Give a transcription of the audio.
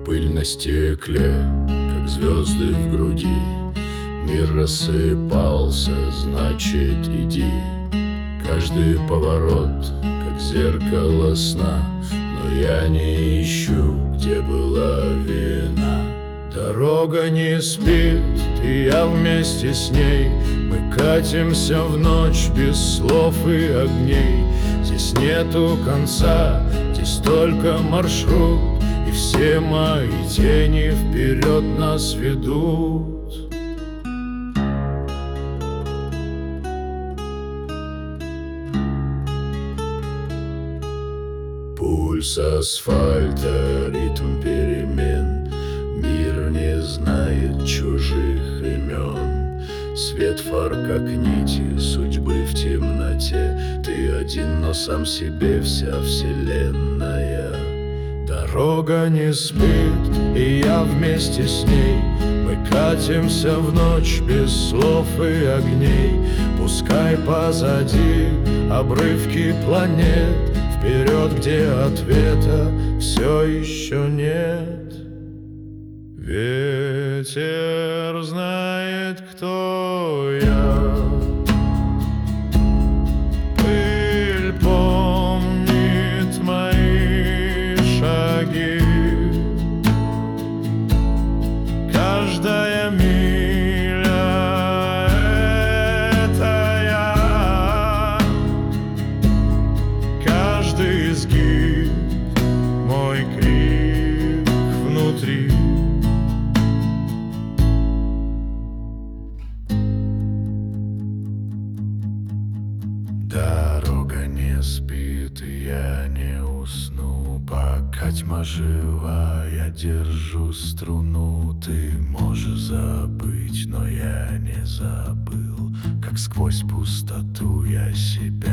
пыль на стекле, как звезды в груди. Мир рассыпался, значит иди. Каждый поворот, как зеркало сна, но я не ищу, где была вина. Дорога не спит, и я вместе с ней. Мы катимся в ночь без слов и огней. Здесь нету конца, здесь только маршрут, и все мои тени вперед нас ведут. Пульс асфальта, ритм перемен. Мир не знает чужих имен. Свет фар, как нити судьбы в темноте. Ты один, но сам себе вся вселенная. Дорога не спит, и я вместе с ней. Мы катимся в ночь без слов и огней. Пускай позади обрывки планет, вперед, где ответа все еще нет. Ветер знает, кто я. Пыль помнит мои шаги. Каждая миля — это я. Каждый изгиб — мой крик внутри. Дорога не спит, и я не усну. Пока тьма жива, я держу струну. Ты можешь забыть, но я не забыл, как сквозь пустоту я себя